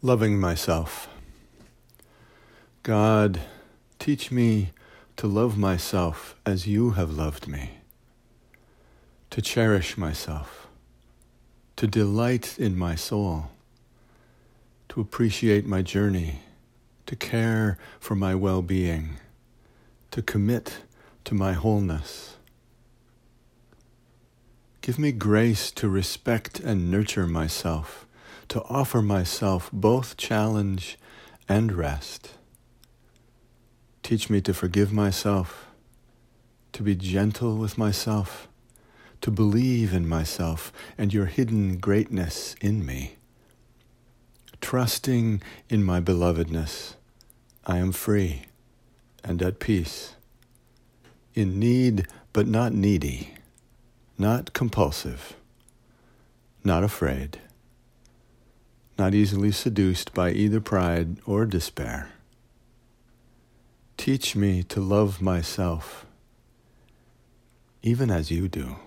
Loving myself. God, teach me to love myself as you have loved me, to cherish myself, to delight in my soul, to appreciate my journey, to care for my well-being, to commit to my wholeness. Give me grace to respect and nurture myself, to offer myself both challenge and rest. Teach me to forgive myself, to be gentle with myself, to believe in myself and your hidden greatness in me. Trusting in my belovedness, I am free and at peace, in need but not needy, not compulsive, not afraid, not easily seduced by either pride or despair. Teach me to love myself, even as you do.